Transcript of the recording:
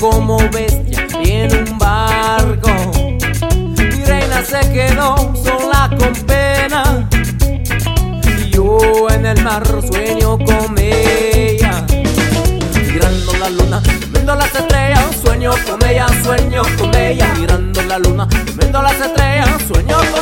como bestia en un barco. Mi reina se quedó sola con pena y yo en el mar sueño con ella. Mirando la luna, viendo las estrellas, sueño con ella, mirando la luna, viendo las estrellas, sueño con